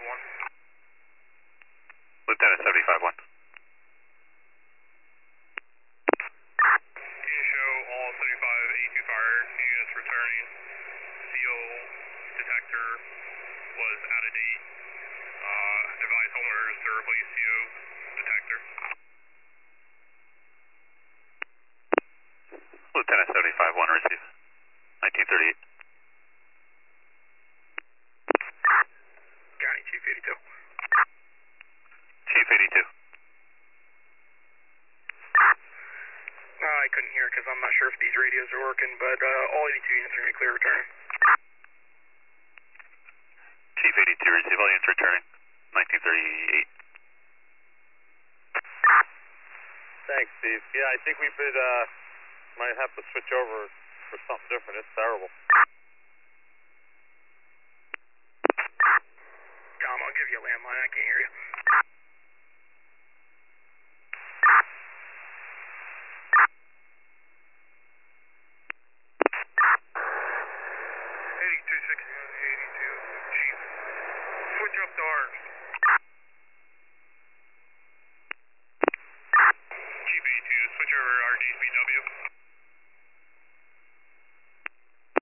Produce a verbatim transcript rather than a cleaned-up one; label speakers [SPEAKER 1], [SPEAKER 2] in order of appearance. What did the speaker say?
[SPEAKER 1] one.
[SPEAKER 2] Lieutenant seventy-five one.
[SPEAKER 1] Can you show all seventy-five eighty-two fire units returning? Seal detector was out of date. Uh, advise homeowners to replace C O detector.
[SPEAKER 2] Lieutenant seventy-five one, receive. nineteen thirty-eight.
[SPEAKER 1] County Chief eighty-two.
[SPEAKER 2] Chief eighty-two.
[SPEAKER 1] Uh, I couldn't hear because I'm not sure if these radios are working, but uh, all eighty-two units are going to be clear returning.
[SPEAKER 2] Chief eighty-two, receive. All units returning. nineteen thirty-eight.
[SPEAKER 3] Thanks, Steve. Yeah, I think we could, uh, might have to switch over for something different. It's terrible.
[SPEAKER 1] Dom, I'll give you a landline. I can't hear you. eighty-two sixty-one, eighty-two. Chief, switch up to ours.